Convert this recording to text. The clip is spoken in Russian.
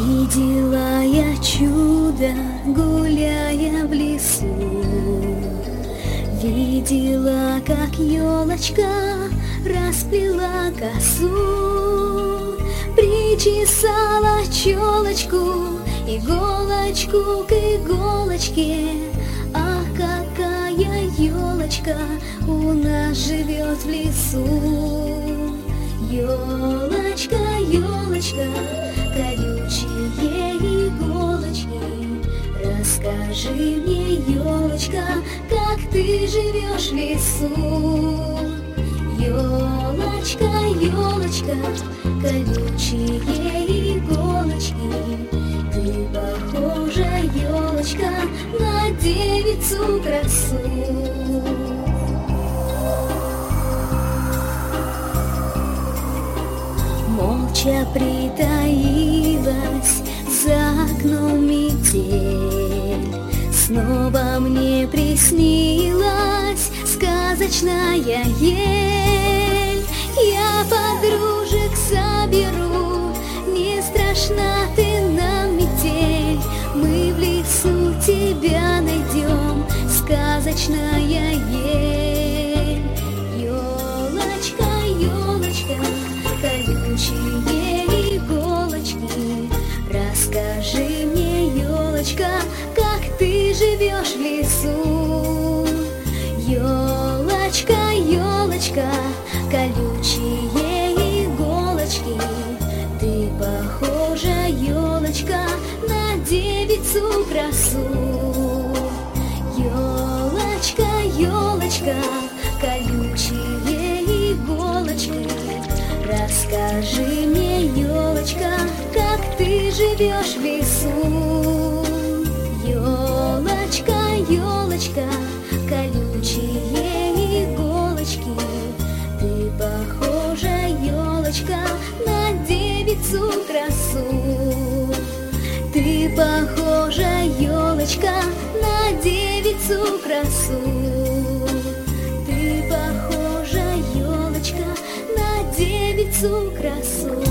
Видела я чудо, гуляя в лесу. Видела, как елочка расплела косу, причесала челочку, иголочку к иголочке. Ах, какая елочка у нас живет в лесу! Елочка, елочка, колючие иголочки, расскажи мне, елочка, как ты живешь в лесу. Елочка, елочка, колючие иголочки, ты похожа, елочка, на девицу красу. Молча притаилась за окном метель, снова мне приснилась сказочная ель. Я подружек соберу, не страшна ты нам метель, мы в лесу тебя найдем, сказочная ель. Елочка, елочка, колючие иголочки, расскажи мне, елочка, как ты живешь в лесу. Елочка, елочка, колючие иголочки, ты похожа, елочка, на девицу красу. Елочка, елочка, колючие иголочки, расскажи мне, елочка, как ты живешь в лесу. Елочка, елочка, колючие иголочки, ты похожа, елочка, на девицу красу. Ты похожа, елочка, на девицу красу. Ты похожа, елочка, на девицу красу.